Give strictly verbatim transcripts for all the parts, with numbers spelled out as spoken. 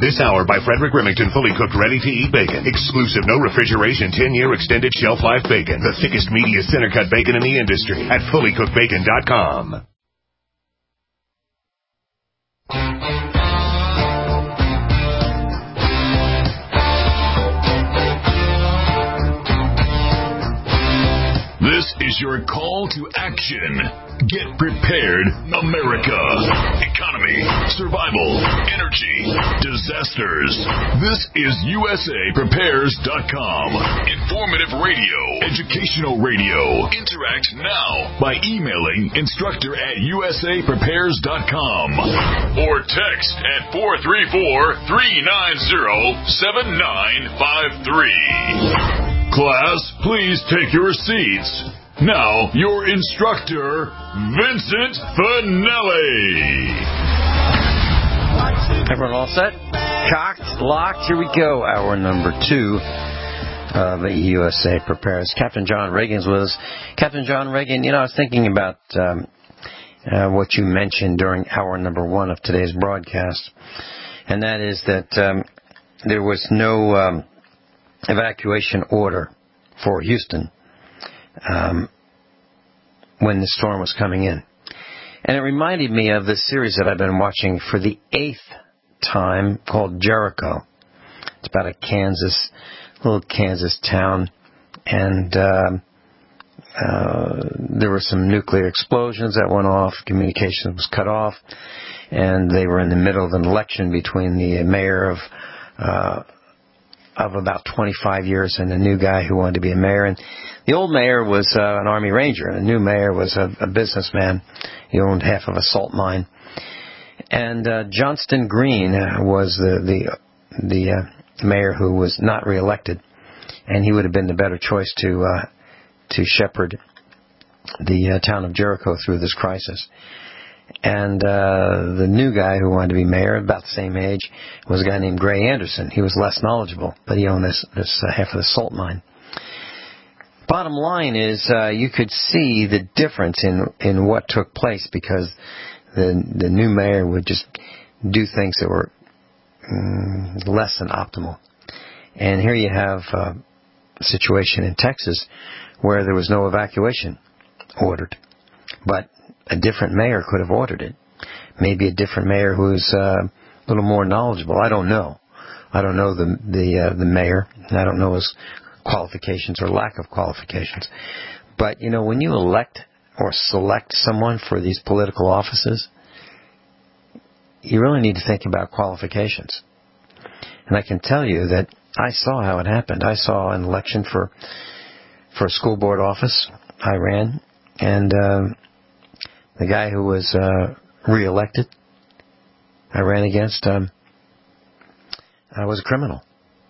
This hour by Frederick Remington, fully cooked, ready-to-eat bacon. Exclusive, no refrigeration, ten-year extended shelf life bacon. The thickest, meatiest, center-cut bacon in the industry at fully cooked bacon dot com. This is your call to action. Get prepared, America. Economy, survival, energy, disasters. This is U S A Prepares dot com. Informative radio, educational radio. Interact now by emailing instructor at U S A Prepares dot com or text at four three four, three nine zero, seven nine five three. Class, please take your seats. Now, your instructor, Vincent Finelli. Everyone all set? Cocked, locked. Here we go. Hour number two of the U S A Prepares. Captain John Reagan's with us. Captain John Reagan, you know, I was thinking about um, uh, what you mentioned during hour number one of today's broadcast, and that is that um, there was no um, evacuation order for Houston um, when the storm was coming in. And it reminded me of this series that I've been watching for the eighth time called Jericho. It's about a Kansas, little Kansas town, and uh, uh, there were some nuclear explosions that went off, communication was cut off, and they were in the middle of an election between the mayor of uh, of about twenty-five years and a new guy who wanted to be a mayor. And the old mayor was uh, an Army Ranger, and the new mayor was a, a businessman. He owned half of a salt mine. And uh, Johnston Green uh, was the the, the uh, mayor who was not reelected, and he would have been the better choice to uh, to shepherd the uh, town of Jericho through this crisis. And uh, the new guy who wanted to be mayor, about the same age, was a guy named Gray Anderson. He was less knowledgeable, but he owned this, this uh, half of the salt mine. Bottom line is uh, you could see the difference in, in what took place because the the new mayor would just do things that were um, less than optimal. And here you have uh, a situation in Texas where there was no evacuation ordered, but a different mayor could have ordered it. Maybe a different mayor who's uh, a little more knowledgeable. I don't know. I don't know the the uh, the mayor. I don't know his qualifications or lack of qualifications. But, you know, when you elect or select someone for these political offices, you really need to think about qualifications. And I can tell you that I saw how it happened. I saw an election for for a school board office. I ran, and um, the guy who was uh, reelected, I ran against, um, I was a criminal.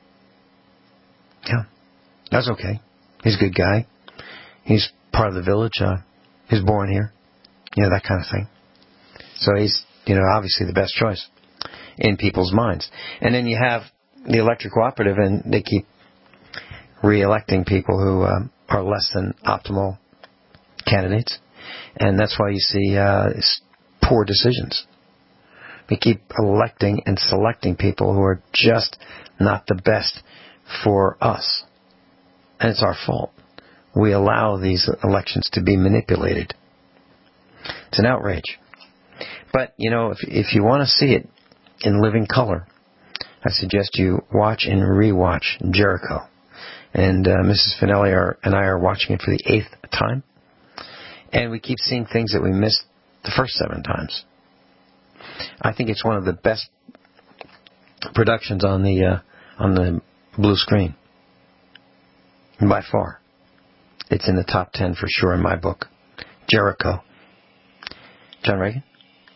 Yeah, that's okay. He's a good guy. He's part of the village. Uh, he's born here. You know, that kind of thing. So he's, you know, obviously the best choice in people's minds. And then you have the electric cooperative, and they keep re-electing people who um, are less than optimal candidates. And that's why you see uh, poor decisions. We keep electing and selecting people who are just not the best for us. And it's our fault. We allow these elections to be manipulated. It's an outrage. But, you know, if, if you want to see it in living color, I suggest you watch and rewatch Jericho. And uh, Missus Finelli are, and I are watching it for the eighth time. And we keep seeing things that we missed the first seven times. I think it's one of the best productions on the uh, on the blue screen. By far. It's in the top ten for sure in my book. Jericho. John Reagan?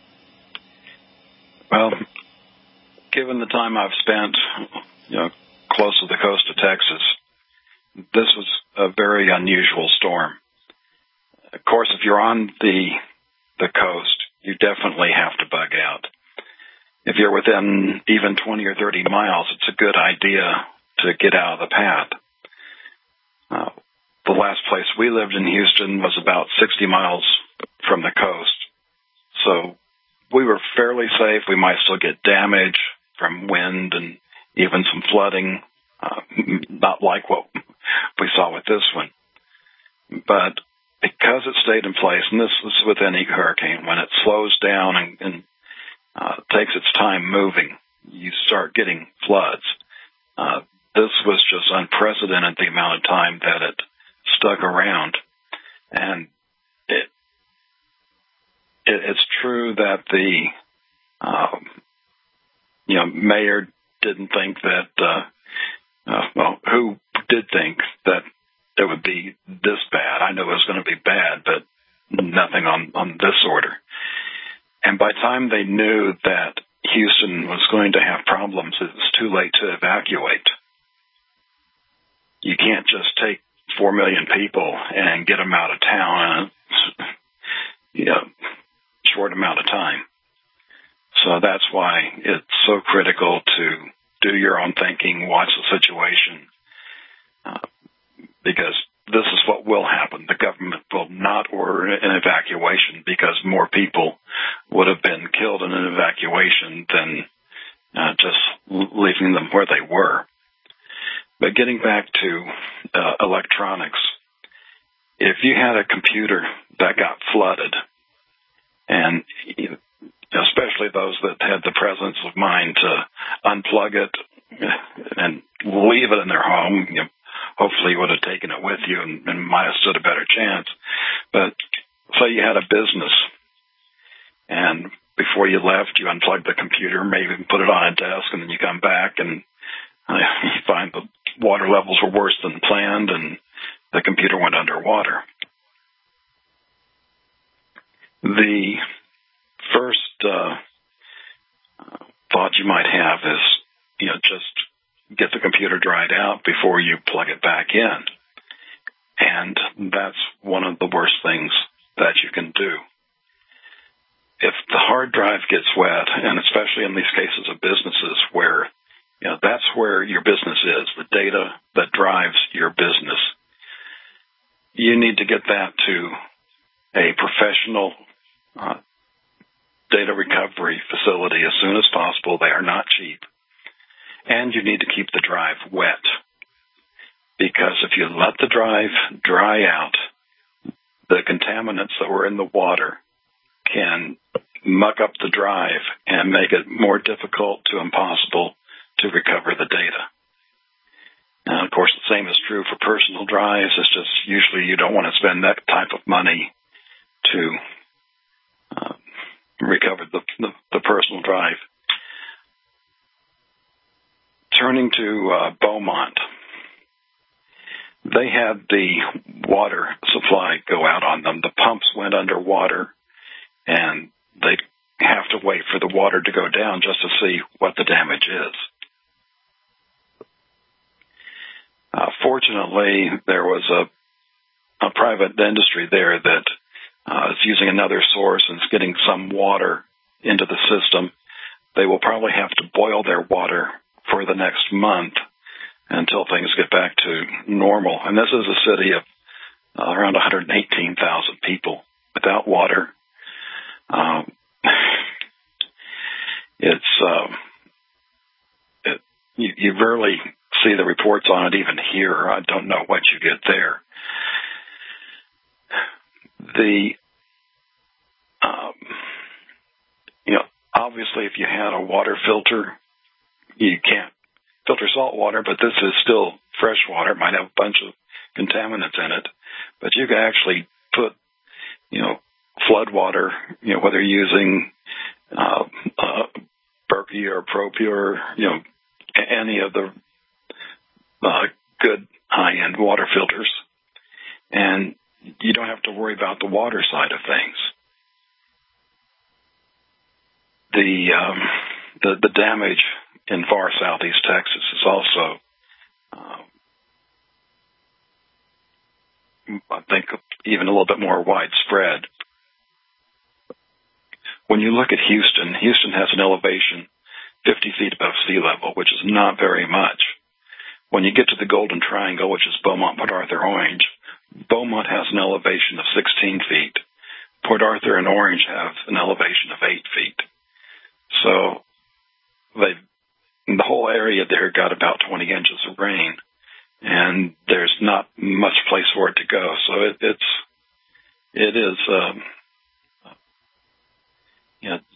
Well, given the time I've spent, you know, close to the coast of Texas, this was a very unusual storm. Of course, if you're on the the coast, you definitely have to bug out. If you're within even twenty or thirty miles, it's a good idea to get out of the path. Uh, the last place we lived in Houston was about sixty miles from the coast. So we were fairly safe. We might still get damage, from wind and even some flooding, uh, not like what we saw with this one. But because it stayed in place, and this is with any hurricane, when it slows down and, and uh, takes its time moving, you start getting floods. Uh, this was just unprecedented, the amount of time that it stuck around. And it, it it's true that the um, you know mayor didn't think that uh, uh, well, who did think that it would be this bad? I knew it was going to be bad, but nothing on, on this order. And by the time they knew that Houston was going to have problems, it was too late to evacuate. You can't just take four million people and get them out of town in a you know, short amount of time. So that's why it's so critical to do your own thinking, watch the situation, uh, because this is what will happen. The government will not order an evacuation because more people would have been killed in an evacuation than uh, just leaving them where they were. But getting back to uh, electronics, if you had a computer that got flooded, and especially those that had the presence of mind to unplug it and leave it in their home, you know, hopefully you would have taken it with you and, and might have stood a better chance. But say you had a business, and before you left, you unplugged the computer, maybe put it on a desk, and then you come back and uh, you find the water levels were worse than planned, and the computer went underwater. The first uh, thought you might have is, you know, just get the computer dried out before you plug it back in. And that's one of the worst things that you can do. If the hard drive gets wet, and especially in these cases of businesses where, you know, that's where your business is, the data that drives your business, you need to get that to a professional uh, data recovery facility as soon as possible. They are not cheap. And you need to keep the drive wet, because if you let the drive dry out, the contaminants that were in the water can muck up the drive and make it more difficult to impossible to recover the data. Now, of course, the same is true for personal drives. It's just usually you don't want to spend that type of money to uh, recover the, the, the personal drive. Turning to uh, Beaumont, they had the water supply go out on them. The pumps went underwater, and they have to wait for the water to go down just to see what the damage is. Uh, fortunately, there was a, a private industry there that uh, is using another source and is getting some water into the system. They will probably have to boil their water for the next month until things get back to normal. And this is a city of uh, around one hundred eighteen thousand people without water. Um, it's um, it, you, you rarely see the reports on it even here. I don't know what you get there. The um, you know, obviously, if you had a water filter, you can't filter salt water, but this is still fresh water. It might have a bunch of contaminants in it, but you can actually put, you know, flood water, you know, whether you're using uh, uh, Berkey or ProPure, you know, any of the uh, good high-end water filters, and you don't have to worry about the water side of things. The um, the, the damage in far southeast Texas is also, um, I think, even a little bit more widespread. When you look at Houston, Houston has an elevation fifty feet above sea level, which is not very much. When you get to the Golden Triangle, which is Beaumont, Port Arthur, Orange, Beaumont has an elevation of sixteen feet. Port Arthur and Orange have an elevation of eight feet. So they've the whole area there got about twenty inches of rain, and there's not much place for it to go. So it, it's it is um, you know,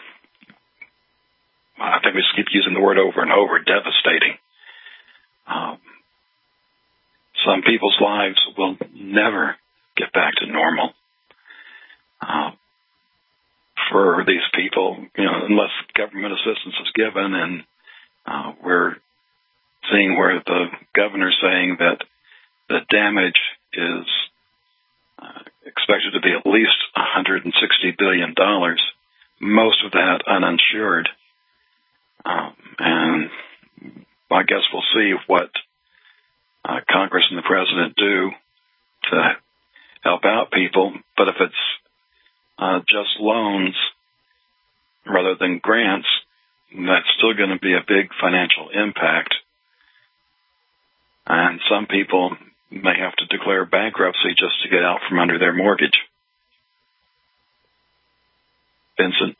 I think we just keep using the word over and over, devastating. Um, some people's lives will never get back to normal. Uh, for these people, you know, unless government assistance is given, and uh, we're seeing where the governor's saying that the damage is uh, expected to be at least one hundred sixty billion dollars, most of that uninsured. Um, and I guess we'll see what uh, Congress and the president do to help out people. But if it's uh, just loans rather than grants, that's still going to be a big financial impact. And some people may have to declare bankruptcy just to get out from under their mortgage. Vincent?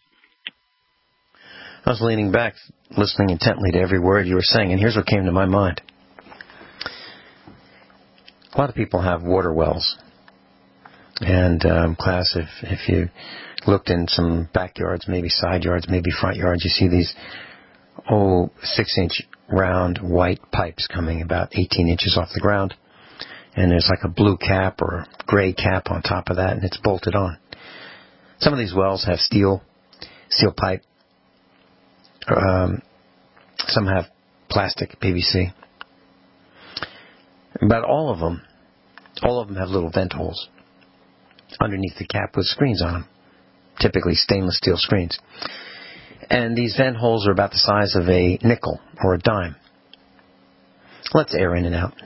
I was leaning back, listening intently to every word you were saying, and here's what came to my mind. A lot of people have water wells. And, um, class, if, if you looked in some backyards, maybe side yards, maybe front yards, you see these, oh, six-inch round white pipes coming about eighteen inches off the ground. And there's like a blue cap or a gray cap on top of that, and it's bolted on. Some of these wells have steel, steel pipe. Um, some have plastic, P V C. But all of them, all of them have little vent holes underneath the cap with screens on them, typically stainless steel screens. And these vent holes are about the size of a nickel or a dime. Lets air in and out.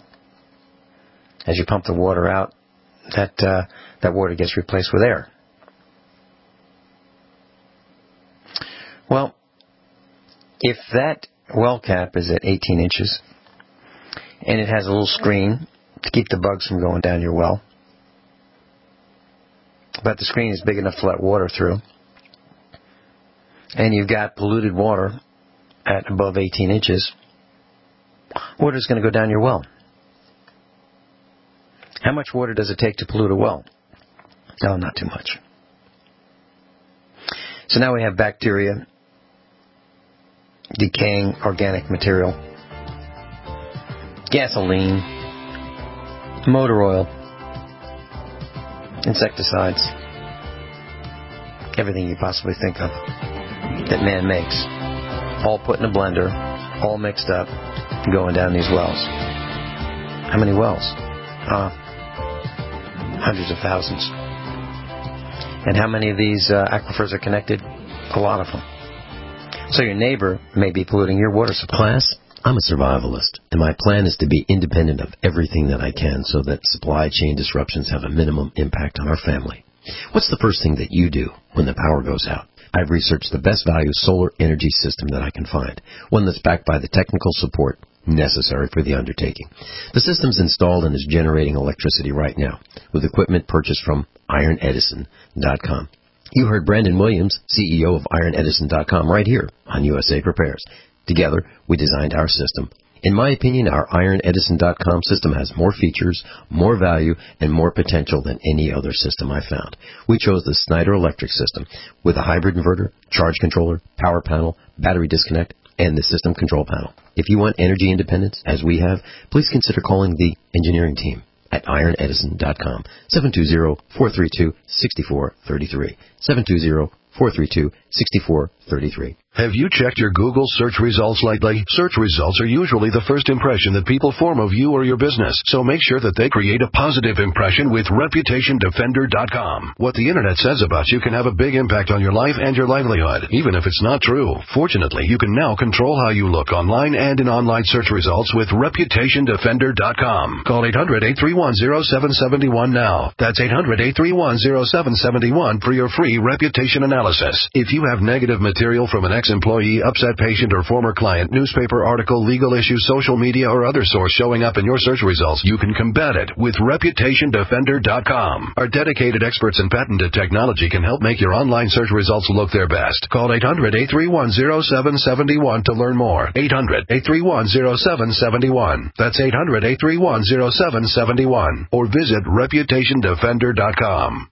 As you pump the water out, that uh, that water gets replaced with air. Well, if that well cap is at eighteen inches, and it has a little screen to keep the bugs from going down your well, but the screen is big enough to let water through, and you've got polluted water at above eighteen inches, water's going to go down your well. How much water does it take to pollute a well? Oh, not too much. So now we have bacteria, decaying organic material, gasoline, motor oil, insecticides, everything you possibly think of that man makes, all put in a blender, all mixed up, going down these wells. How many wells? Uh, hundreds of thousands. And how many of these uh, aquifers are connected? A lot of them. So your neighbor may be polluting your water supply. Class, I'm a survivalist, and my plan is to be independent of everything that I can so that supply chain disruptions have a minimum impact on our family. What's the first thing that you do when the power goes out? I've researched the best value solar energy system that I can find, one that's backed by the technical support necessary for the undertaking. The system's installed and is generating electricity right now with equipment purchased from iron edison dot com. You heard Brandon Williams, C E O of iron edison dot com, right here on U S A Prepares. Together, we designed our system. In my opinion, our iron edison dot com system has more features, more value, and more potential than any other system I found. We chose the Snyder Electric system with a hybrid inverter, charge controller, power panel, battery disconnect, and the system control panel. If you want energy independence, as we have, please consider calling the engineering team at iron edison dot com, seven two zero, four three two, six four three three, seven two zero, four three two, six four three three. Have you checked your Google search results lately? Search results are usually the first impression that people form of you or your business, so make sure that they create a positive impression with reputation defender dot com. What the Internet says about you can have a big impact on your life and your livelihood, even if it's not true. Fortunately, you can now control how you look online and in online search results with reputation defender dot com. Call eight hundred, eight three one, zero seven seven one now. That's eight hundred, eight three one, zero seven seven one for your free reputation analysis. If you have negative material from an ex-employee, upset patient, or former client, newspaper article, legal issue, social media, or other source showing up in your search results, you can combat it with reputation defender dot com. Our dedicated experts in patented technology can help make your online search results look their best. Call eight hundred, eight three one, zero seven seven one to learn more. eight hundred, eight three one, zero seven seven one. That's eight hundred, eight three one, zero seven seven one. Or visit reputation defender dot com.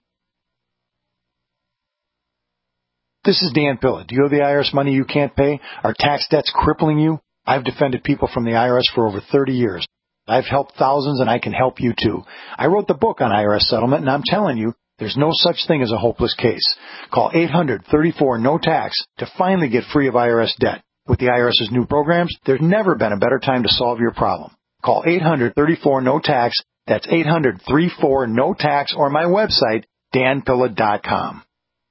This is Dan Pilla. Do you owe the I R S money you can't pay? Are tax debts crippling you? I've defended people from the I R S for over thirty years. I've helped thousands, and I can help you too. I wrote the book on I R S settlement, and I'm telling you, there's no such thing as a hopeless case. Call eight hundred, thirty-four, no tax to finally get free of I R S debt. With the IRS's new programs, there's never been a better time to solve your problem. Call eight hundred, thirty-four, no tax. That's eight hundred, thirty-four, no tax, or my website, dan pilla dot com.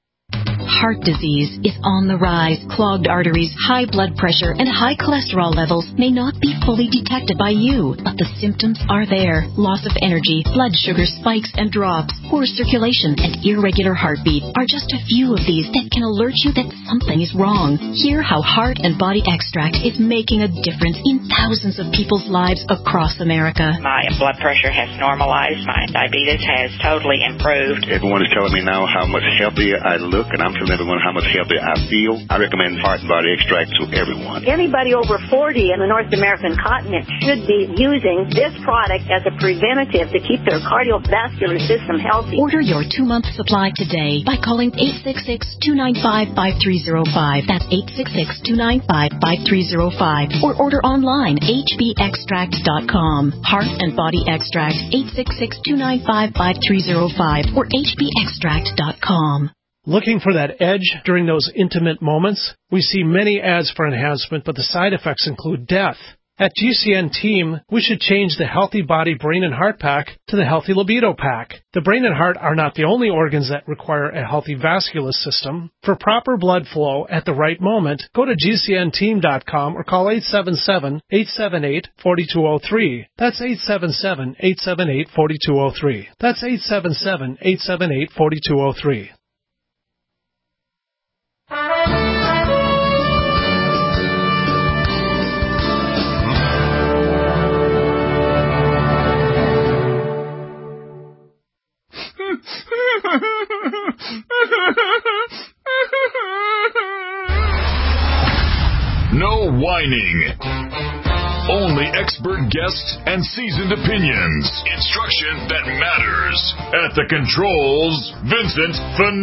Heart disease is on the rise. Clogged arteries, high blood pressure, and high cholesterol levels may not be fully detected by you, but the symptoms are there. Loss of energy, blood sugar spikes and drops, poor circulation, and irregular heartbeat are just a few of these that can alert you that something is wrong. Hear how Heart and Body Extract is making a difference in thousands of people's lives across America. My blood pressure has normalized. My diabetes has totally improved. Everyone is telling me now how much healthier I look, and I'm telling everyone how much healthier I feel. I recommend Heart and Body Extract to everyone. Anybody over forty in the North American continent should be using this product as a preventative to keep their cardiovascular system healthy. Order your two-month supply today by calling eight six six, two nine five, five three zero five. That's eight six six, two nine five, five three zero five. Or order online, h b extract dot com. Heart and Body Extract, eight six six, two nine five, five three zero five or h b extract dot com. Looking for that edge during those intimate moments? We see many ads for enhancement, but the side effects include death. At G C N Team, we should change the Healthy Body Brain and Heart Pack to the Healthy Libido Pack. The brain and heart are not the only organs that require a healthy vascular system. For proper blood flow at the right moment, go to G C N team dot com or call eight seven seven, eight seven eight, four two zero three. That's eight seven seven, eight seven eight, four two zero three. That's eight seven seven, eight seven eight, four two zero three. No whining. Only expert guests and seasoned opinions. Instruction that matters. At the controls, Vincent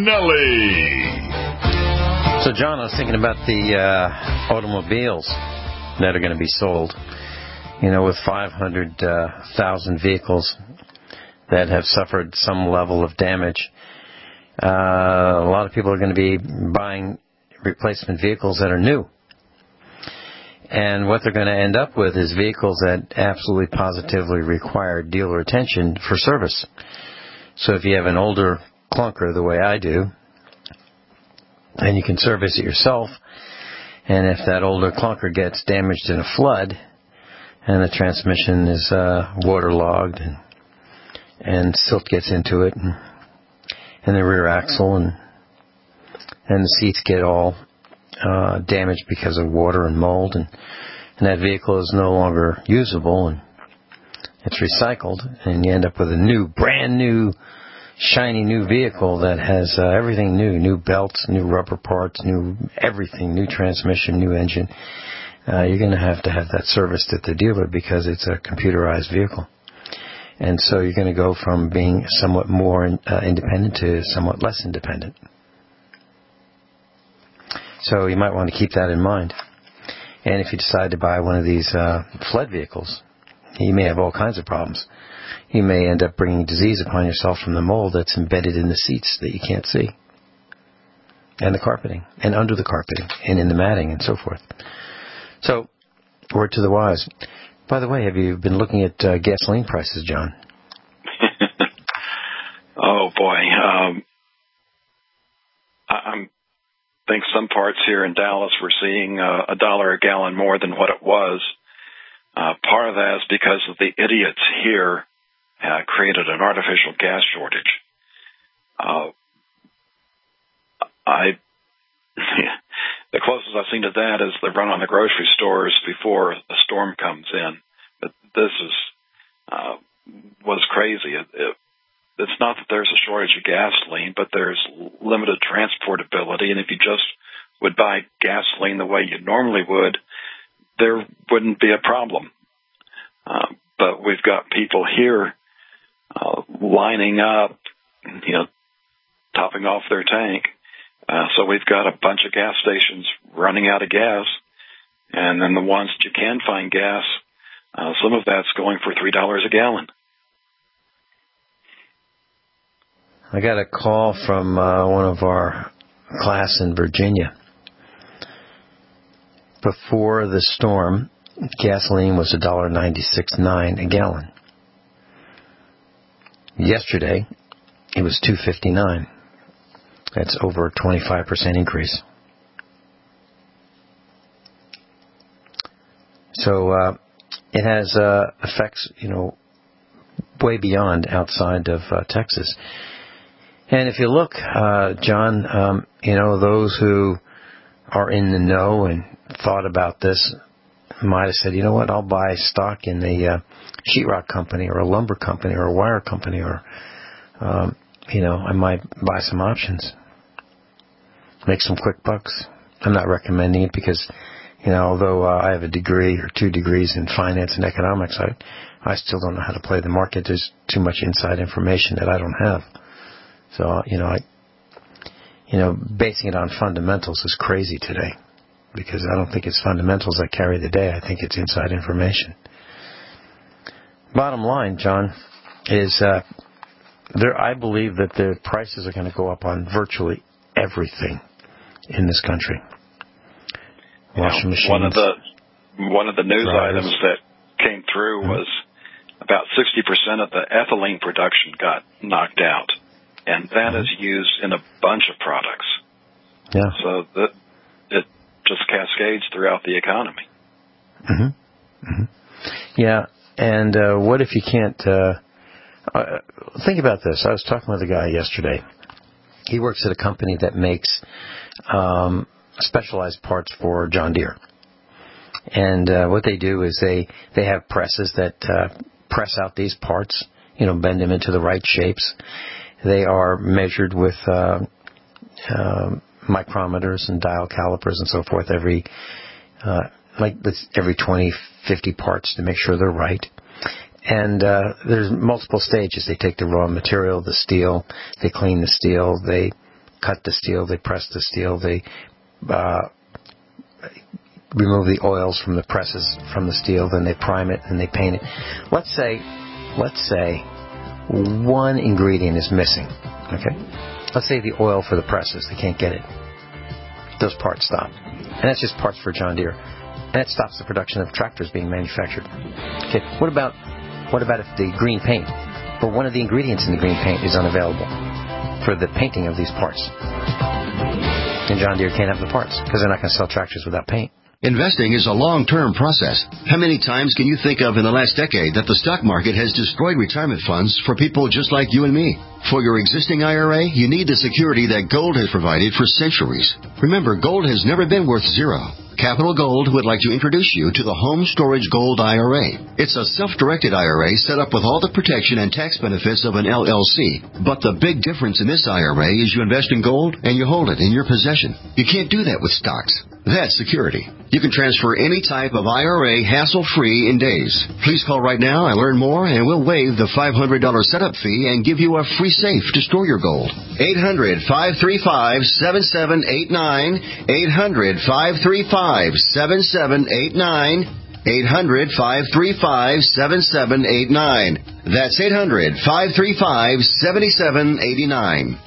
Finelli. So, John, I was thinking about the uh, automobiles that are going to be sold. You know, with five hundred thousand uh, vehicles that have suffered some level of damage, uh, a lot of people are going to be buying replacement vehicles that are new. And what they're going to end up with is vehicles that absolutely positively require dealer attention for service. So if you have an older clunker the way I do, and you can service it yourself, and if that older clunker gets damaged in a flood, and the transmission is uh, waterlogged, and, and silt gets into it, and, and the rear axle, and and the seats get all uh, damaged because of water and mold, and, and that vehicle is no longer usable, and it's recycled, and you end up with a new, brand new, shiny new vehicle that has uh, everything new, new belts, new rubber parts, new everything, new transmission, new engine. Uh, you're going to have to have that serviced at the dealer because it's a computerized vehicle. And so you're going to go from being somewhat more uh, independent to somewhat less independent. So you might want to keep that in mind. And if you decide to buy one of these uh, flood vehicles, you may have all kinds of problems. You may end up bringing disease upon yourself from the mold that's embedded in the seats that you can't see, and the carpeting, and under the carpeting, and in the matting, and so forth. So, word to the wise. By the way, have you been looking at uh, gasoline prices, John? Oh, boy. Um, I I'm, think some parts here in Dallas we're seeing uh, a dollar a gallon more than what it was. Uh, part of that is because of the idiots here uh, created an artificial gas shortage. Uh, I the closest I've seen to that is the run on the grocery stores before a storm comes in. But this is uh, was crazy. It, it, it's not that there's a shortage of gasoline, but there's limited transportability. And if you just would buy gasoline the way you normally would, there wouldn't be a problem. Uh, but we've got people here uh, lining up, you know, topping off their tank. Uh, so we've got a bunch of gas stations running out of gas. And then the ones that you can find gas, uh, some of that's going for three dollars a gallon. I got a call from uh, one of our class in Virginia. Before the storm, gasoline was one dollar ninety-six point nine a gallon. Yesterday, it was two dollars and fifty-nine cents. That's over a twenty-five percent increase. So uh, it has uh, effects, you know, way beyond outside of uh, Texas. And if you look, uh, John, um, you know, those who are in the know and thought about this might have said, you know what, I'll buy stock in a uh, sheetrock company or a lumber company or a wire company, or, um, you know, I might buy some options, make some quick bucks. I'm not recommending it because, you know, although uh, I have a degree or two degrees in finance and economics, I, I still don't know how to play the market. There's too much inside information that I don't have. So, you know, I, you know, basing it on fundamentals is crazy today, because I don't think it's fundamentals that carry the day. I think it's inside information. Bottom line, John, is uh, there. I believe that the prices are going to go up on virtually everything in this country. Washing machines. One of the one of the news dryers. items that came through mm-hmm. was about sixty percent of the ethylene production got knocked out, and that mm-hmm. is used in a bunch of products. Yeah. So that it just cascades throughout the economy. Mm-hmm. Mm-hmm. Yeah, and uh, what if you can't... Uh, uh, think about this. I was talking with a guy yesterday. He works at a company that makes um, specialized parts for John Deere. And uh, what they do is they, they have presses that uh, press out these parts, you know, bend them into the right shapes. They are measured with... Uh, uh, micrometers and dial calipers and so forth every uh, like every twenty, fifty parts to make sure they're right. And uh, there's multiple stages. They take the raw material, the steel, they clean the steel, they cut the steel, they press the steel, they uh, remove the oils from the presses from the steel, then they prime it and they paint it. Let's say, let's say one ingredient is missing. Okay. Let's say the oil for the presses, they can't get it. Those parts stop. And that's just parts for John Deere. And it stops the production of tractors being manufactured. Okay, what about what about if the green paint, or one of the ingredients in the green paint is unavailable for the painting of these parts? And John Deere can't have the parts because they're not going to sell tractors without paint. Investing is a long-term process. How many times can you think of in the last decade that the stock market has destroyed retirement funds for people just like you and me? For your existing I R A, you need the security that gold has provided for centuries. Remember, gold has never been worth zero. Capital Gold would like to introduce you to the Home Storage Gold I R A. It's a self-directed I R A set up with all the protection and tax benefits of an L L C. But the big difference in this I R A is you invest in gold and you hold it in your possession. You can't do that with stocks. That's security. You can transfer any type of I R A hassle-free in days. Please call right now and learn more, and we'll waive the five hundred dollars setup fee and give you a free safe to store your gold. eight hundred, five three five, seven seven eight nine. eight hundred, five three five, seven seven eight nine. eight hundred, five three five, seven seven eight nine. That's eight hundred, five three five, seven seven eight nine.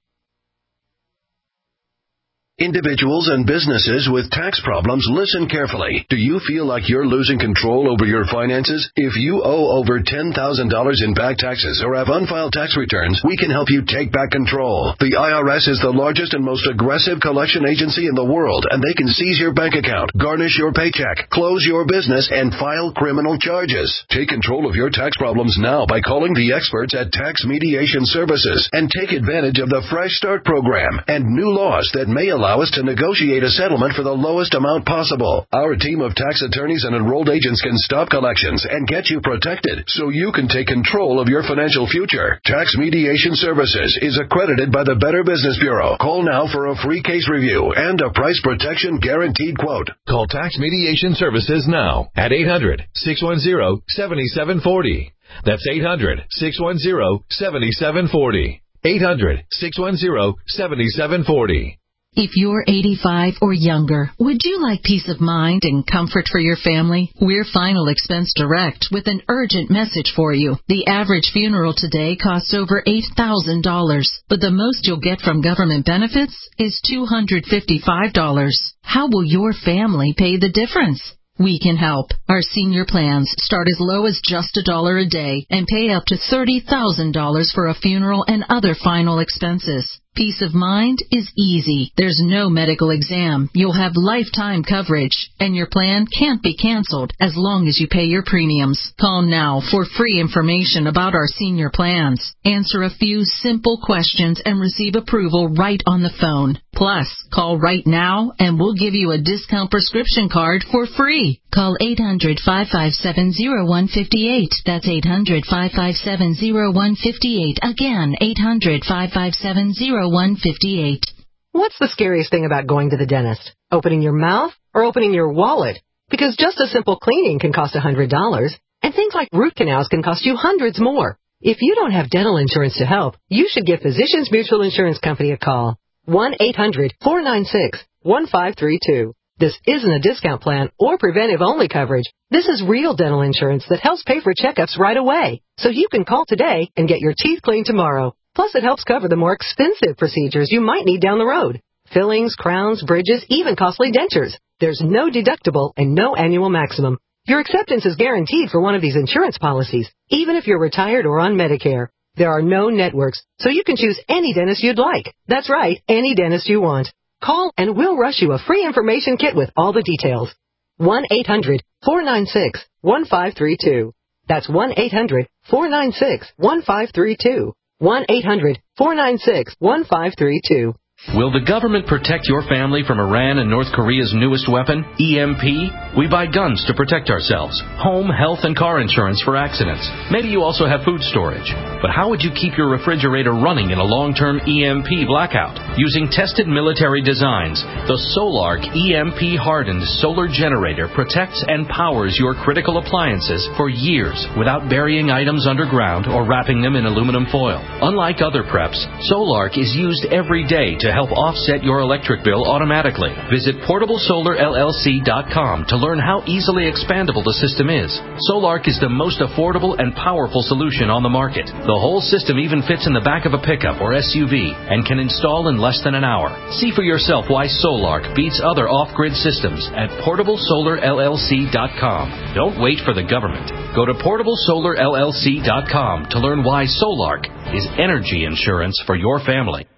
Individuals and businesses with tax problems, listen carefully. Do you feel like you're losing control over your finances? If you owe over ten thousand dollars in back taxes or have unfiled tax returns, we can help you take back control. The I R S is the largest and most aggressive collection agency in the world, and they can seize your bank account, garnish your paycheck, close your business, and file criminal charges. Take control of your tax problems now by calling the experts at Tax Mediation Services and take advantage of the Fresh Start program and new laws that may allow allow us to negotiate a settlement for the lowest amount possible. Our team of tax attorneys and enrolled agents can stop collections and get you protected so you can take control of your financial future. Tax Mediation Services is accredited by the Better Business Bureau. Call now for a free case review and a price protection guaranteed quote. Call Tax Mediation Services now at eight hundred, six one zero, seven seven four zero. That's eight hundred, six one zero, seven seven four zero. eight hundred, six one zero, seven seven four zero. If you're eighty-five or younger, would you like peace of mind and comfort for your family? We're Final Expense Direct with an urgent message for you. The average funeral today costs over eight thousand dollars, but the most you'll get from government benefits is two hundred fifty-five dollars. How will your family pay the difference? We can help. Our senior plans start as low as just a dollar a day and pay up to thirty thousand dollars for a funeral and other final expenses. Peace of mind is easy. There's no medical exam. You'll have lifetime coverage, and your plan can't be canceled as long as you pay your premiums. Call now for free information about our senior plans. Answer a few simple questions and receive approval right on the phone. Plus, call right now and we'll give you a discount prescription card for free. Call eight hundred, five five seven, zero one five eight. That's eight hundred, five five seven, zero one five eight. Again, eight hundred, five five seven, zero one five eight. What's the scariest thing about going to the dentist? Opening your mouth or opening your wallet? Because just a simple cleaning can cost one hundred dollars, and things like root canals can cost you hundreds more. If you don't have dental insurance to help, you should give Physicians Mutual Insurance Company a call. one eight hundred, four nine six, one five three two. This isn't a discount plan or preventive-only coverage. This is real dental insurance that helps pay for checkups right away. So you can call today and get your teeth cleaned tomorrow. Plus, it helps cover the more expensive procedures you might need down the road. Fillings, crowns, bridges, even costly dentures. There's no deductible and no annual maximum. Your acceptance is guaranteed for one of these insurance policies, even if you're retired or on Medicare. There are no networks, so you can choose any dentist you'd like. That's right, any dentist you want. Call and we'll rush you a free information kit with all the details. one eight hundred, four nine six, one five three two. That's one eight hundred, four nine six, one five three two. one eight hundred, four nine six, one five three two. Will the government protect your family from Iran and North Korea's newest weapon, E M P? We buy guns to protect ourselves, home, health, and car insurance for accidents. Maybe you also have food storage. But how would you keep your refrigerator running in a long-term E M P blackout? Using tested military designs, the Solark E M P-hardened solar generator protects and powers your critical appliances for years without burying items underground or wrapping them in aluminum foil. Unlike other preps, Solark is used every day to help offset your electric bill automatically. Visit portable solar L L C dot com to learn how easily expandable the system is. Solark is the most affordable and powerful solution on the market. The whole system even fits in the back of a pickup or S U V and can install in less than an hour. See for yourself why Solark beats other off-grid systems at portable solar L L C dot com. Don't wait for the government. Go to portable solar L L C dot com to learn why Solark is energy insurance for your family.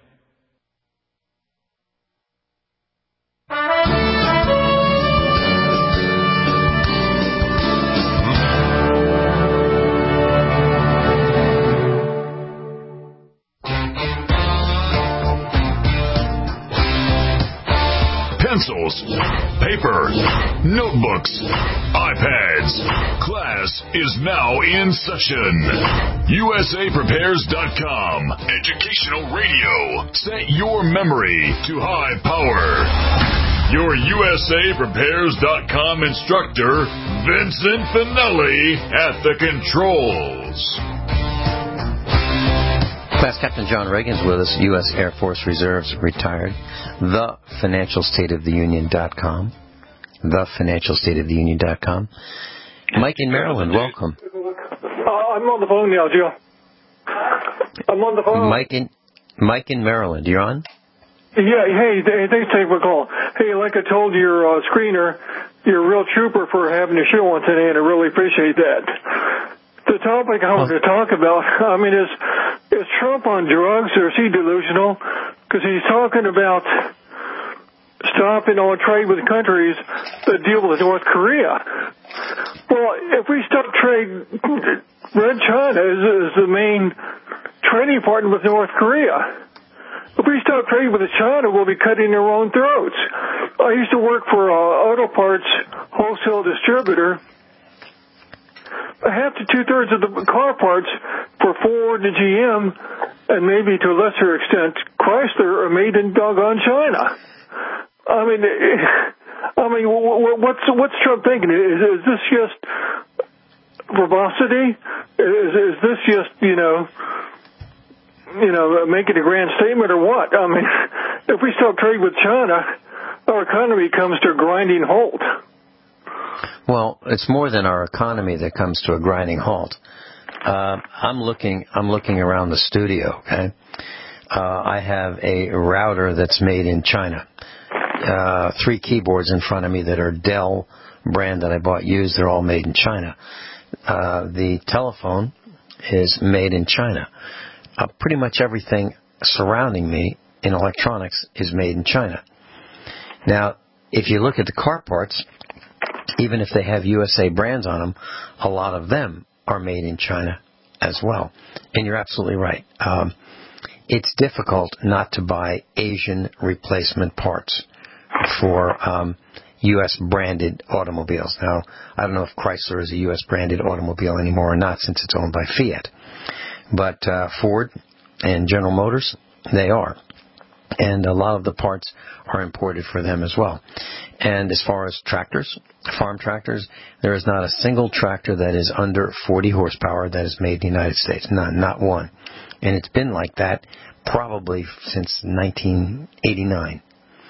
Pencils, paper, notebooks, iPads. Class is now in session. U S A Prepares dot com. Educational radio. Set your memory to high power. Your U S A Prepares dot com instructor, Vincent Finelli, at the controls. Class Captain John Reagan's with us, U S Air Force Reserves, retired. the financial state of the union dot com. the financial state of the union dot com. Mike in Maryland, welcome. Uh, I'm on the phone now, Joe. I'm on the phone. Mike in, Mike in Maryland, you're on? Yeah, hey, thanks for taking my call. Hey, like I told your uh, screener, you're a real trooper for having a show on today, and I really appreciate that. The topic I want to talk about, I mean, is is Trump on drugs or is he delusional? Because he's talking about stopping all trade with countries that deal with North Korea. Well, if we stop trade, Red China is, is the main trading partner with North Korea. If we stop trading with China, we'll be cutting our own throats. I used to work for an auto parts wholesale distributor. Half to two-thirds of the car parts for Ford and G M, and maybe to a lesser extent Chrysler, are made in doggone China. I mean, I mean, what's what's Trump thinking? Is, is this just verbosity? Is, is this just, you know, you know, making a grand statement or what? I mean, if we stop trading with China, our economy comes to a grinding halt. Well, it's more than our economy that comes to a grinding halt. Uh, I'm looking. I'm looking around the studio. Okay, uh, I have a router that's made in China. Uh, three keyboards in front of me that are Dell brand that I bought used. They're all made in China. Uh, the telephone is made in China. Uh, pretty much everything surrounding me in electronics is made in China. Now, if you look at the car parts, even if they have U S A brands on them, a lot of them are made in China as well. And you're absolutely right. Um, it's difficult not to buy Asian replacement parts for um, U S branded automobiles. Now, I don't know if Chrysler is a U S branded automobile anymore or not, since it's owned by Fiat. But uh, Ford and General Motors, they are. And a lot of the parts are imported for them as well. And as far as tractors, farm tractors, there is not a single tractor that is under forty horsepower that is made in the United States. Not, not one. And it's been like that probably since nineteen eighty-nine.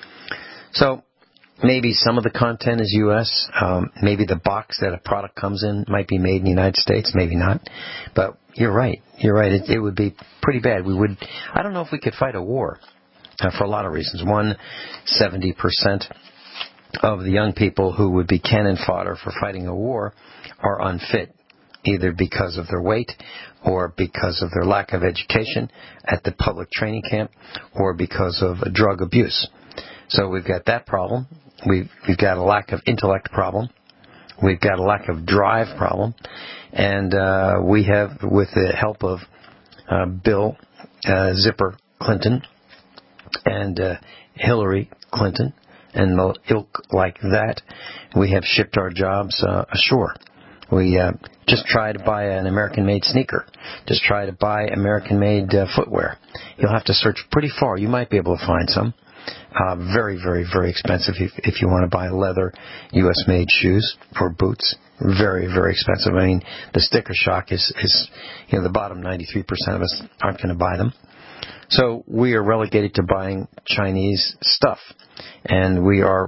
So maybe some of the content is U S Um, maybe the box that a product comes in might be made in the United States. Maybe not. But you're right. You're right. It, it would be pretty bad. We would. I don't know if we could fight a war. Uh, for a lot of reasons. One, seventy percent of the young people who would be cannon fodder for fighting a war are unfit, either because of their weight or because of their lack of education at the public training camp or because of drug abuse. So we've got that problem. We've, we've got a lack of intellect problem. We've got a lack of drive problem. And uh, we have, with the help of uh, Bill uh, Zipper Clinton, and uh, Hillary Clinton and the ilk like that, we have shipped our jobs uh, ashore. We uh, just try to buy an American-made sneaker. Just try to buy American-made uh, footwear. You'll have to search pretty far. You might be able to find some. Uh, very, very, very expensive if, if you want to buy leather U S-made shoes or boots. Very, very expensive. I mean, the sticker shock is, is you know, the bottom ninety-three percent of us aren't going to buy them. So we are relegated to buying Chinese stuff, and we are,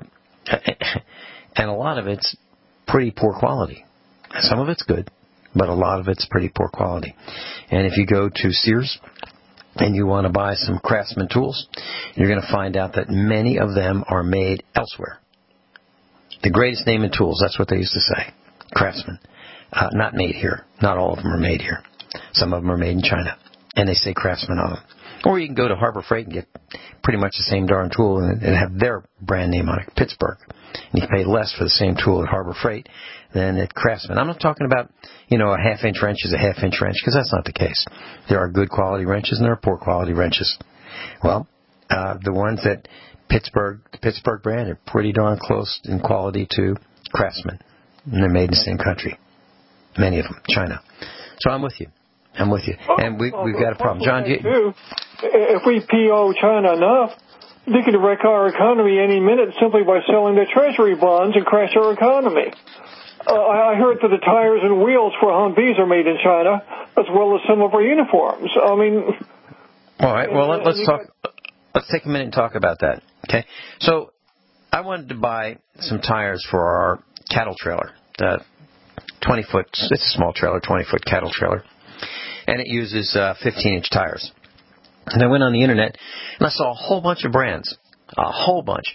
and a lot of it's pretty poor quality. Some of it's good, but a lot of it's pretty poor quality. And if you go to Sears and you want to buy some Craftsman tools, you're going to find out that many of them are made elsewhere. The greatest name in tools, that's what they used to say, Craftsman. Uh, not made here. Not all of them are made here. Some of them are made in China, and they say Craftsman on them. Or you can go to Harbor Freight and get pretty much the same darn tool and, and have their brand name on it, Pittsburgh. And you pay less for the same tool at Harbor Freight than at Craftsman. I'm not talking about, you know, a half-inch wrench is a half-inch wrench, because that's not the case. There are good quality wrenches and there are poor quality wrenches. Well, uh, the ones that Pittsburgh, the Pittsburgh brand, are pretty darn close in quality to Craftsman. And they're made in the same country. Many of them, China. So I'm with you. I'm with you. And we, we've got a problem. John, do you... If we P O China enough, they could wreck our economy any minute simply by selling their treasury bonds and crash our economy. Uh, I heard that the tires and wheels for Humvees are made in China, as well as some of our uniforms. I mean... All right, well, let, let's talk... Let's take a minute and talk about that, okay? So, I wanted to buy some tires for our cattle trailer, the twenty-foot, it's a small trailer, twenty-foot cattle trailer, and it uses uh, fifteen-inch tires. And I went on the internet, and I saw a whole bunch of brands, a whole bunch.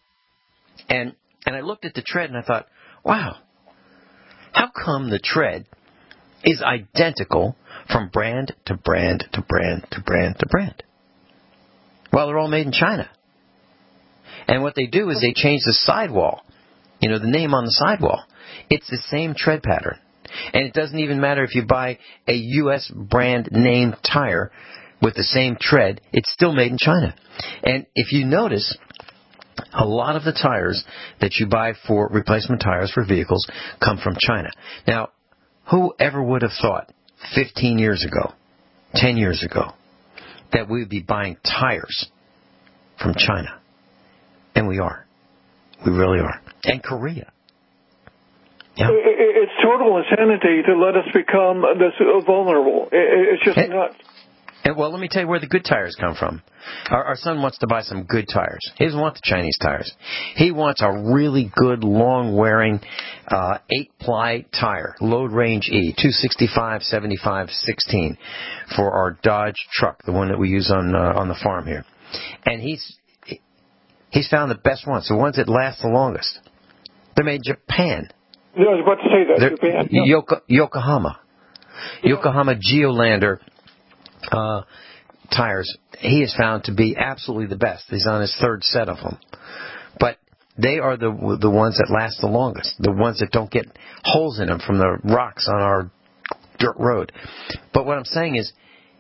And and I looked at the tread, and I thought, wow, how come the tread is identical from brand to brand to brand to brand to brand? Well, they're all made in China. And what they do is they change the sidewall, you know, the name on the sidewall. It's the same tread pattern. And it doesn't even matter if you buy a U S brand name tire. with the same tread, it's still made in China. And if you notice, a lot of the tires that you buy for replacement tires for vehicles come from China. Now, who ever would have thought fifteen years ago, ten years ago, that we would be buying tires from China? And we are. We really are. And Korea. Yeah. It's total insanity to let us become this vulnerable. It's just and, nuts. And well, let me tell you where the good tires come from. Our, our son wants to buy some good tires. He doesn't want the Chinese tires. He wants a really good, long-wearing, uh, eight-ply tire, load range E, two sixty-five, seventy-five, sixteen, for our Dodge truck, the one that we use on uh, on the farm here. And he's he's found the best ones, the ones that last the longest. They're made in Japan. Yeah, I was about to say that. They're, Japan. Yeah. Yoko, Yokohama. Yeah. Yokohama Geolander uh, tires, he has found to be absolutely the best. He's on his third set of them. But they are the the ones that last the longest, the ones that don't get holes in them from the rocks on our dirt road. But what I'm saying is,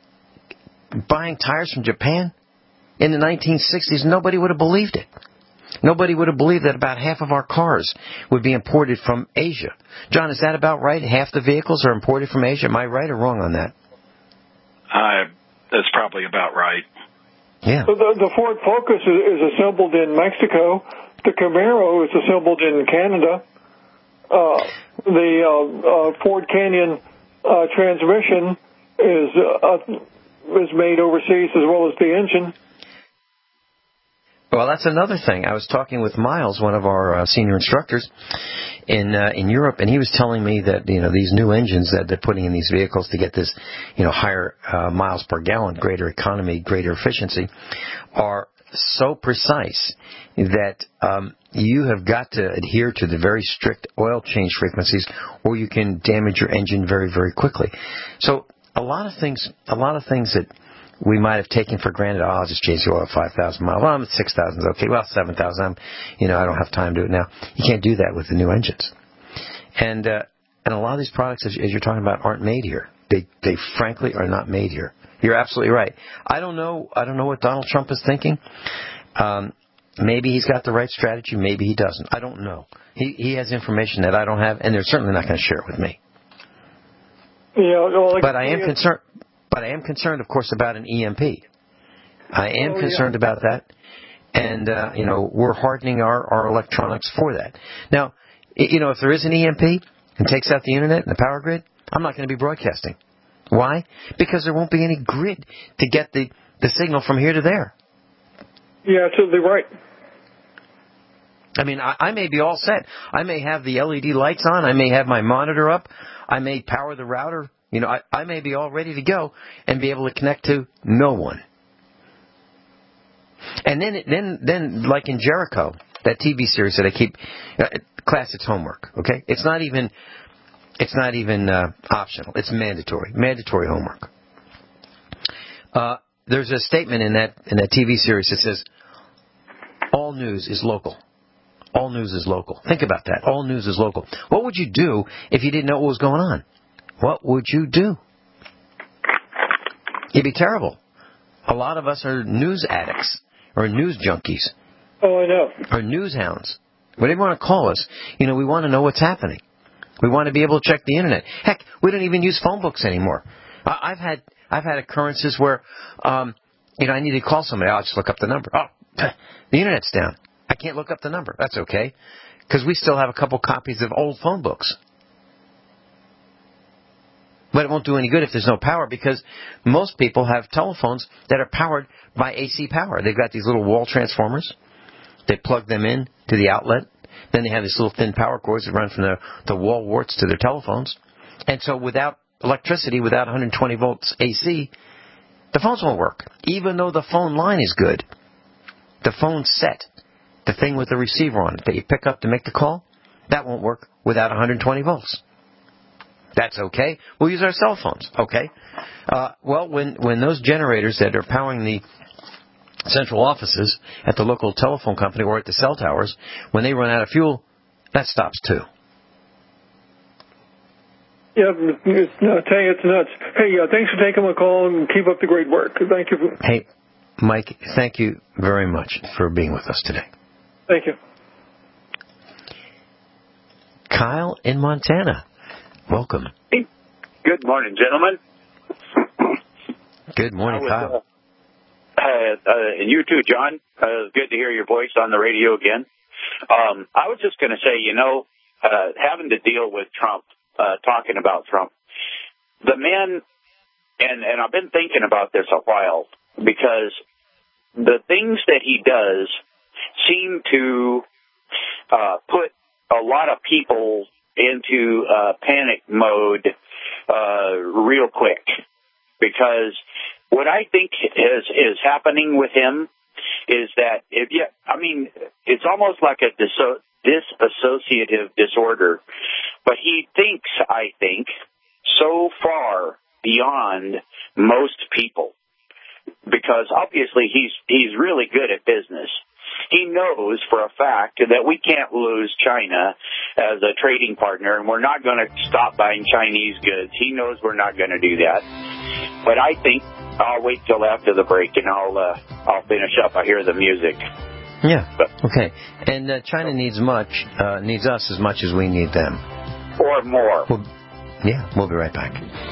buying tires from Japan in the nineteen sixties, nobody would have believed it. Nobody would have believed that about half of our cars would be imported from Asia. John, is that about right? Half the vehicles are imported from Asia? Am I right or wrong on that? Uh, that's probably about right. Yeah. So the, the Ford Focus is, is assembled in Mexico. The Camaro is assembled in Canada. Uh, the uh, uh, Ford Canyon uh, transmission is uh, is made overseas as well as the engine. Well, that's another thing. I was talking with Miles, one of our uh, senior instructors in uh, in Europe, and he was telling me that, you know, these new engines that they're putting in these vehicles to get this, you know, higher uh, miles per gallon, greater economy, greater efficiency, are so precise that um, you have got to adhere to the very strict oil change frequencies, or you can damage your engine very, very quickly. So a lot of things, a lot of things that we might have taken for granted. Oh, I'll just change the oil at five thousand miles. Well, I'm at six thousand. Okay. Well, seven thousand. I'm, you know, I don't have time to do it now. You can't do that with the new engines. And, uh, and a lot of these products, as, as you're talking about, aren't made here. They, they frankly are not made here. You're absolutely right. I don't know, I don't know what Donald Trump is thinking. Um, maybe he's got the right strategy. Maybe he doesn't. I don't know. He, he has information that I don't have, and they're certainly not going to share it with me. Yeah. Well, like, but I am concerned. But I am concerned, of course, about an E M P. I am oh, concerned yeah. about that. And, uh, you know, we're hardening our, our electronics for that. Now, you know, if there is an E M P and takes out the Internet and the power grid, I'm not going to be broadcasting. Why? Because there won't be any grid to get the, the signal from here to there. Yeah, absolutely right. I mean, I, I may be all set. I may have the L E D lights on. I may have my monitor up. I may power the router. You know, I, I may be all ready to go and be able to connect to no one. And then, then, then, like in Jericho, that T V series that I keep, uh, class, it's homework. Okay, it's not even, it's not even uh, optional. It's mandatory, mandatory homework. Uh, there's a statement in that in that T V series that says, "All news is local." All news is local. Think about that. All news is local. What would you do if you didn't know what was going on? What would you do? It'd be terrible. A lot of us are news addicts or news junkies. Oh, I know. Or news hounds. Whatever you want to call us. You know, we want to know what's happening. We want to be able to check the Internet. Heck, we don't even use phone books anymore. I've had I've had occurrences where, um, you know, I need to call somebody. I'll just look up the number. Oh, the Internet's down. I can't look up the number. That's okay. Because we still have a couple copies of old phone books. But it won't do any good if there's no power, because most people have telephones that are powered by A C power. They've got these little wall transformers. They plug them in to the outlet. Then they have these little thin power cords that run from the, the wall warts to their telephones. And so without electricity, without one hundred twenty volts A C, the phones won't work. Even though the phone line is good, the phone set, the thing with the receiver on it that you pick up to make the call, that won't work without one hundred twenty volts. That's okay. We'll use our cell phones. Okay. Uh, well, when, when those generators that are powering the central offices at the local telephone company or at the cell towers, when they run out of fuel, that stops too. Yeah, it's, I tell you, it's nuts. Hey, uh, thanks for taking my call and keep up the great work. Thank you. For... Hey, Mike, thank you very much for being with us today. Thank you. Kyle in Montana, welcome. Hey. Good morning, gentlemen. Good morning, was, Kyle. Uh, uh, and you too, John. Uh, it's good to hear your voice on the radio again. Um, I was just going to say, you know, uh, having to deal with Trump, uh, talking about Trump, the man, and, and I've been thinking about this a while, because the things that he does seem to uh, put a lot of people into uh, panic mode uh, real quick. Because what I think is, is happening with him is that, if you, I mean, it's almost like a disso- disassociative disorder, but he thinks, I think, so far beyond most people, because obviously he's he's really good at business. He knows for a fact that we can't lose China as a trading partner, and we're not going to stop buying Chinese goods. He knows we're not going to do that. But I think I'll wait till after the break, and I'll uh, I'll finish up. I hear the music. Yeah. Okay. And uh, China needs much, uh, needs us as much as we need them. Or more. We'll, yeah, we'll be right back.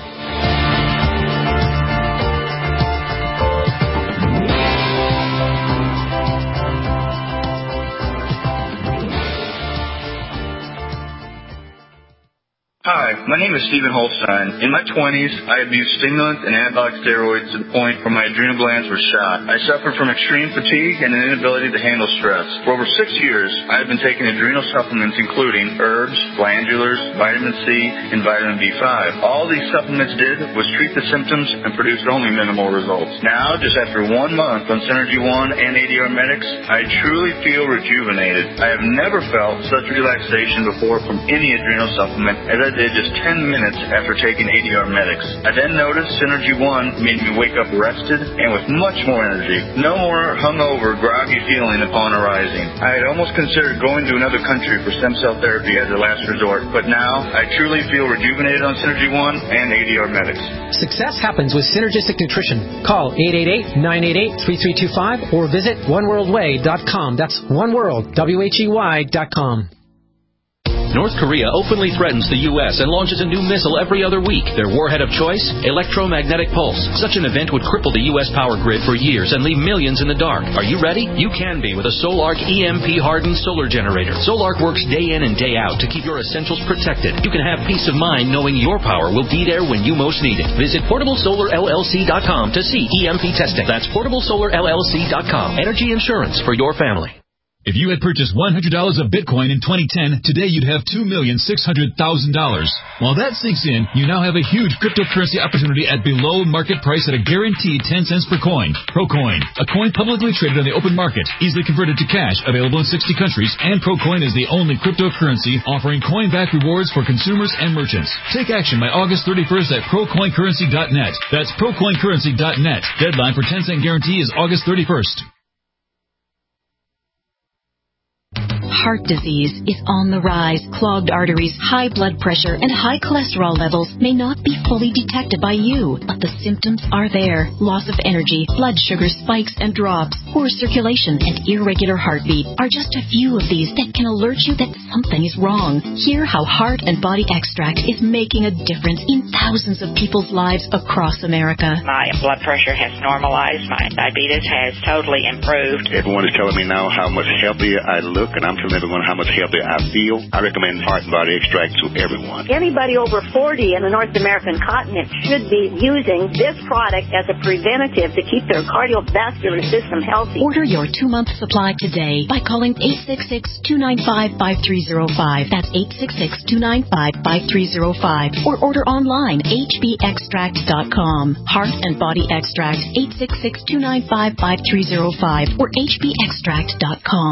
Hi, my name is Stephen Holstein. In my twenties, I abused stimulants and anabolic steroids to the point where my adrenal glands were shot. I suffered from extreme fatigue and an inability to handle stress. For over six years, I have been taking adrenal supplements including herbs, glandulars, vitamin C, and vitamin B five. All these supplements did was treat the symptoms and produced only minimal results. Now, just after one month on Synergy One and A D R Medics, I truly feel rejuvenated. I have never felt such relaxation before from any adrenal supplement as I did just ten minutes after taking A D R Medics. I then noticed Synergy One made me wake up rested and with much more energy. No more hungover, groggy feeling upon arising. I had almost considered going to another country for stem cell therapy as a last resort, but now I truly feel rejuvenated on Synergy One and A D R Medics. Success happens with Synergistic Nutrition. Call eight eight eight, nine eight eight, three three two five or visit one world way dot com. That's oneworld, W H E Y dot com. North Korea openly threatens the U S and launches a new missile every other week. Their warhead of choice? Electromagnetic pulse. Such an event would cripple the U S power grid for years and leave millions in the dark. Are you ready? You can be with a Solarc E M P-hardened solar generator. Solarc works day in and day out to keep your essentials protected. You can have peace of mind knowing your power will be there when you most need it. Visit portable solar L L C dot com to see E M P testing. That's portable solar L L C dot com. Energy insurance for your family. If you had purchased one hundred dollars of Bitcoin in twenty ten, today you'd have two million six hundred thousand dollars. While that sinks in, you now have a huge cryptocurrency opportunity at below market price at a guaranteed ten cents per coin. Procoin, a coin publicly traded on the open market, easily converted to cash, available in sixty countries, and Procoin is the only cryptocurrency offering coin-back rewards for consumers and merchants. Take action by August thirty-first at procoin currency dot net. That's procoin currency dot net. Deadline for ten cent guarantee is August thirty-first. Heart disease is on the rise. Clogged arteries, high blood pressure, and high cholesterol levels may not be fully detected by you, but the symptoms are there. Loss of energy, blood sugar spikes and drops, poor circulation, and irregular heartbeat are just a few of these that can alert you that something is wrong. Hear how Heart and Body Extract is making a difference in thousands of people's lives across America. My blood pressure has normalized. My diabetes has totally improved. Everyone is telling me now how much healthier I look, and I'm telling everyone how much healthier I feel. I recommend Heart and Body Extract to everyone. Anybody over forty in the North American continent should be using this product as a preventative to keep their cardiovascular system healthy. Order your two-month supply today by calling eight six six, two nine five, five three zero five. That's eight six six, two nine five, five three zero five. Or order online, h b extract dot com. Heart and Body Extract, eight six six, two nine five, five three zero five or h b extract dot com.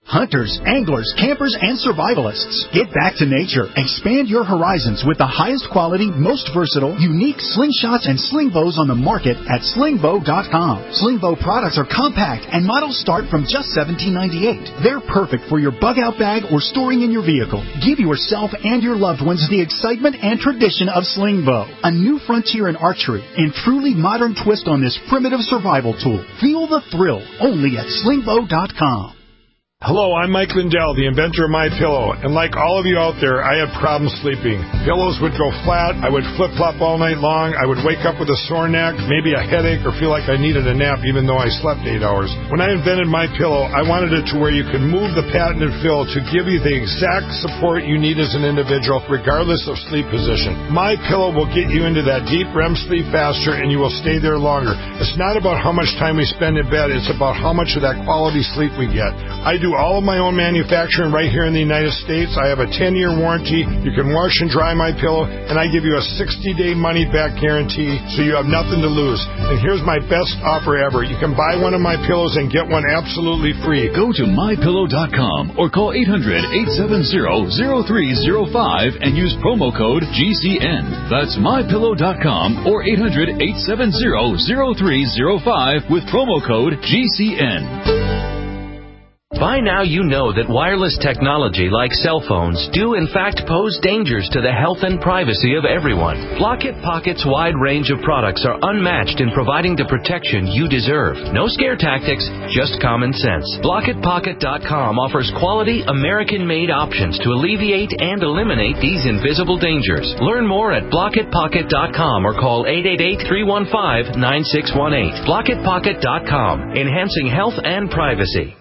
Hunters, anglers, campers, and survivalists. Get back to nature. Expand your horizons with the highest quality, most versatile, unique slingshots and sling bows on the market at sling bow dot com. Sling bow products are compact and models start from just seventeen ninety-eight. They're perfect for your bug out bag or storing in your vehicle. Give yourself and your loved ones the excitement and tradition of sling bow. A new frontier in archery and truly modern twist on this primitive survival tool. Feel the thrill only at sling bow dot com. Hello, I'm Mike Lindell, the inventor of MyPillow, and like all of you out there, I had problems sleeping. Pillows would go flat, I would flip-flop all night long, I would wake up with a sore neck, maybe a headache, or feel like I needed a nap even though I slept eight hours. When I invented MyPillow, I wanted it to where you could move the patented fill to give you the exact support you need as an individual, regardless of sleep position. MyPillow will get you into that deep R E M sleep faster, and you will stay there longer. It's not about how much time we spend in bed, it's about how much of that quality sleep we get. I do all of my own manufacturing right here in the United States. I have a ten-year warranty. You can wash and dry my pillow, and I give you a sixty-day money-back guarantee, so you have nothing to lose. And here's my best offer ever. You can buy one of my pillows and get one absolutely free. Go to my pillow dot com or call eight hundred, eight seven zero, zero three zero five and use promo code G C N. That's my pillow dot com or eight hundred, eight seven zero, zero three zero five with promo code G C N. By now you know that wireless technology like cell phones do in fact pose dangers to the health and privacy of everyone. Blockit Pocket's wide range of products are unmatched in providing the protection you deserve. No scare tactics, just common sense. Blockit Pocket dot com offers quality American-made options to alleviate and eliminate these invisible dangers. Learn more at Blockit Pocket dot com or call eight eight eight, three one five, nine six one eight. Blockit Pocket dot com, enhancing health and privacy.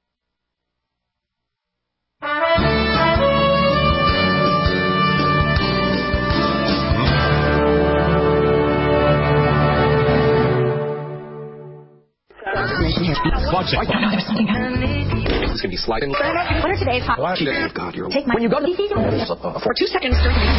It's going to be sliding. What are today's hot? Watch it. God, you're... Take my... When you go to the... For two seconds,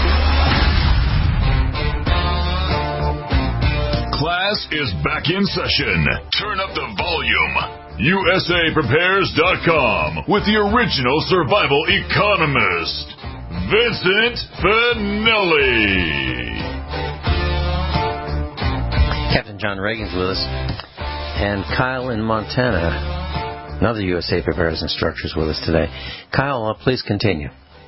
Class is back in session. Turn up the volume. U S A Prepares dot com with the original survival economist, Vincent Finelli. Captain John Reagan's with us. And Kyle in Montana, another U S A Prepares instructor, is with us today. Kyle, uh, please continue.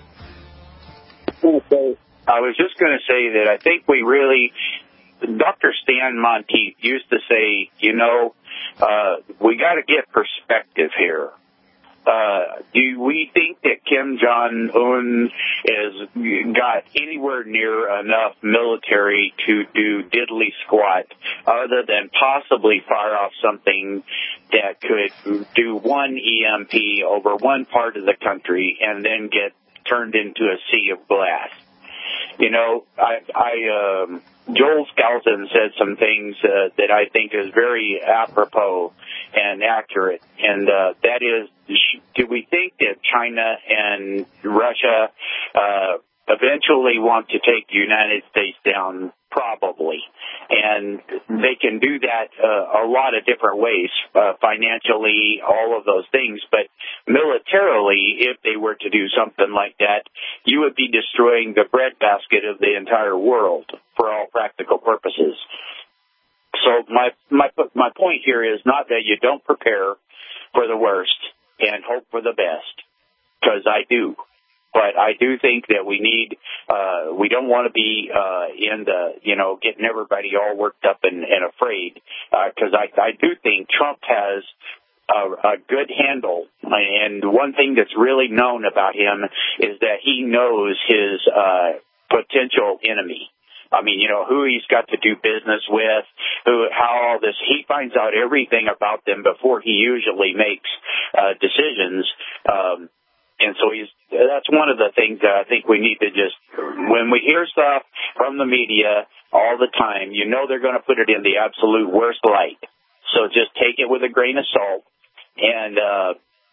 I was just going to say that I think we really, Doctor Stan Monteith used to say, you know, uh, we got to get perspective here. Uh, do we think that Kim Jong-un has got anywhere near enough military to do diddly squat other than possibly fire off something that could do one E M P over one part of the country and then get turned into a sea of glass? You know, I, I um, Joel Skousen said some things uh, that I think is very apropos and accurate, and uh, that is, do we think that China and Russia uh, eventually want to take the United States down? Probably. And they can do that uh, a lot of different ways, uh, financially, all of those things. But militarily, if they were to do something like that, you would be destroying the breadbasket of the entire world for all practical purposes. So my, my, my point here is not that you don't prepare for the worst and hope for the best, because I do. But I do think that we need, uh, we don't want to be, uh, in the, you know, getting everybody all worked up and, and afraid, because uh, I, I do think Trump has a, a good handle. And one thing that's really known about him is that he knows his, uh, potential enemy. I mean, you know, who he's got to do business with, who, how all this, he finds out everything about them before he usually makes, uh, decisions. Um, And so he's, that's one of the things that I think we need to just, when we hear stuff from the media all the time, you know they're going to put it in the absolute worst light. So just take it with a grain of salt. And uh,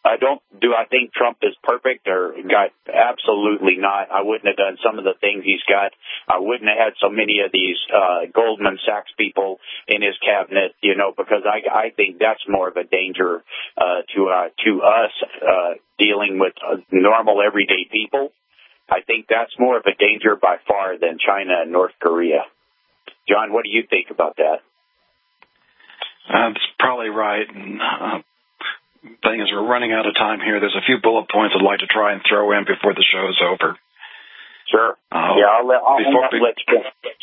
I don't do I think Trump is perfect or got absolutely not. I wouldn't have done some of the things he's got. I wouldn't have had so many of these uh, Goldman Sachs people in his cabinet, you know, because I, I think that's more of a danger uh, to uh, to us uh, dealing with uh, normal everyday people. I think that's more of a danger by far than China and North Korea. John, what do you think about that? Uh, that's probably right. And, uh, thing is, we're running out of time here. There's a few bullet points I'd like to try and throw in before the show is over. Sure. Uh, yeah, I'll let, I'll before, let you.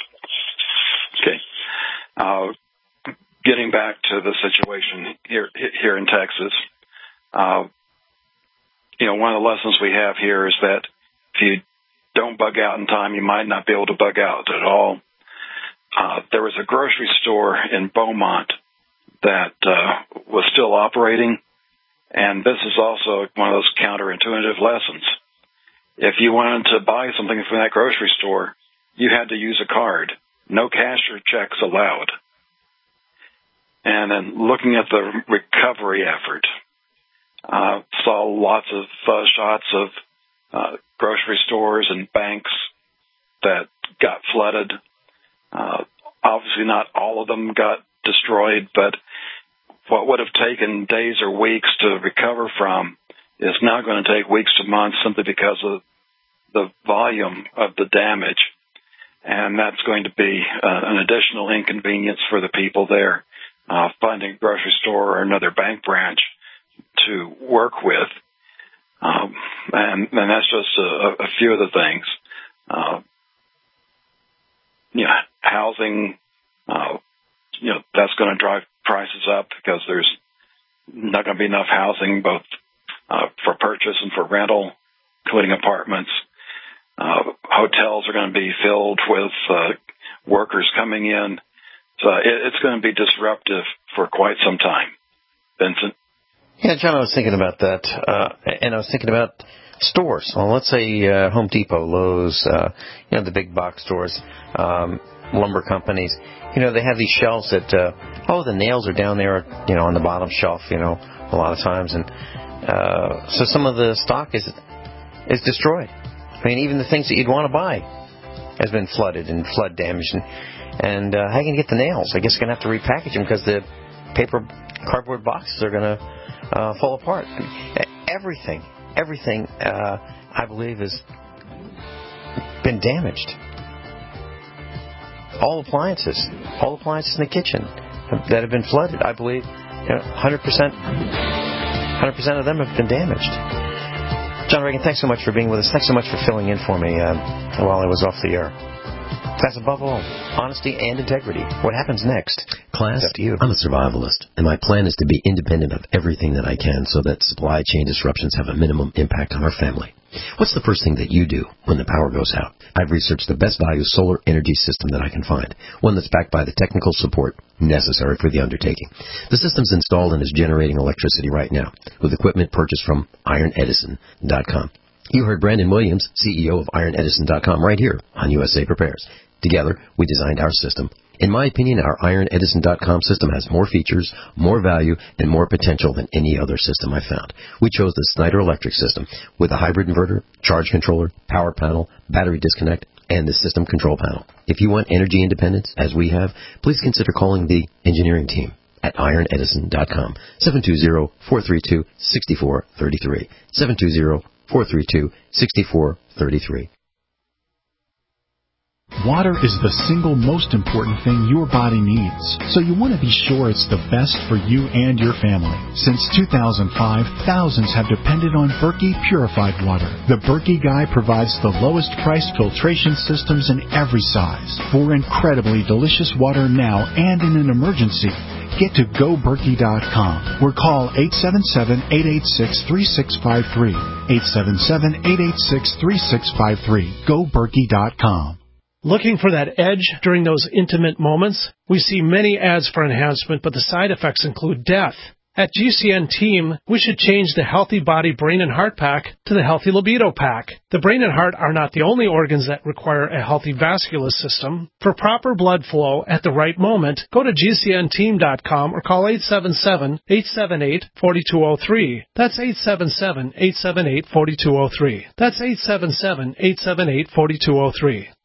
Okay. Uh, getting back to the situation here here in Texas, uh, you know, one of the lessons we have here is that if you don't bug out in time, you might not be able to bug out at all. Uh, there was a grocery store in Beaumont that uh, was still operating, and this is also one of those counterintuitive lessons. If you wanted to buy something from that grocery store, you had to use a card. No cash or checks allowed. And then looking at the recovery effort, uh, saw lots of uh, shots of uh, grocery stores and banks that got flooded. Uh, obviously not all of them got destroyed, but what would have taken days or weeks to recover from is now going to take weeks to months simply because of the volume of the damage. And that's going to be uh, an additional inconvenience for the people there, uh, finding a grocery store or another bank branch to work with. Um, and, and that's just a, a few of the things. Uh, you know, housing, uh, you know, that's going to drive prices up because there's not going to be enough housing both uh, for purchase and for rental, including apartments. Uh, hotels are going to be filled with uh, workers coming in. So it, it's going to be disruptive for quite some time. Vincent? Yeah, John, I was thinking about that. Uh, and I was thinking about stores. Well, let's say uh, Home Depot, Lowe's, uh, you know, the big box stores, um, lumber companies. You know, they have these shelves that, uh, oh, the nails are down there, you know, on the bottom shelf, you know, a lot of times. And uh, so some of the stock is is destroyed. I mean, even the things that you'd want to buy has been flooded and flood damaged. And, and uh, how are you going to get the nails? I guess you're going to have to repackage them because the paper cardboard boxes are going to uh, fall apart. Everything, everything, uh, I believe, has been damaged. All appliances, all appliances in the kitchen that have been flooded, I believe, you know, one hundred percent, one hundred percent of them have been damaged. John Reagan, thanks so much for being with us. Thanks so much for filling in for me uh, while I was off the air. That's above all, honesty and integrity. What happens next? Class, I'm a survivalist, and my plan is to be independent of everything that I can so that supply chain disruptions have a minimum impact on our family. What's the first thing that you do when the power goes out? I've researched the best value solar energy system that I can find, one that's backed by the technical support necessary for the undertaking. The system's installed and is generating electricity right now with equipment purchased from iron edison dot com. You heard Brandon Williams, C E O of iron edison dot com, right here on U S A Prepares. Together, we designed our system. In my opinion, our iron edison dot com system has more features, more value, and more potential than any other system I found. We chose the Snyder Electric system with a hybrid inverter, charge controller, power panel, battery disconnect, and the system control panel. If you want energy independence, as we have, please consider calling the engineering team at iron edison dot com, seven two zero, four three two, six four three three, seven two zero, four three two, six four three three. Water is the single most important thing your body needs, so you want to be sure it's the best for you and your family. Since two thousand five, thousands have depended on Berkey purified water. The Berkey Guy provides the lowest priced filtration systems in every size for incredibly delicious water now and in an emergency. Get to go berkey dot com or call eight seven seven, eight eight six, three six five three, eight seven seven, eight eight six, three six five three. go berkey dot com. Looking for that edge during those intimate moments? We see many ads for enhancement, but the side effects include death. At G C N Team, we should change the Healthy Body, Brain, and Heart Pack to the Healthy Libido Pack. The brain and heart are not the only organs that require a healthy vascular system. For proper blood flow at the right moment, go to G C N team dot com or call eight seven seven, eight seven eight, four two zero three. That's eight seven seven, eight seven eight, four two zero three. That's eight seven seven, eight seven eight, four two zero three.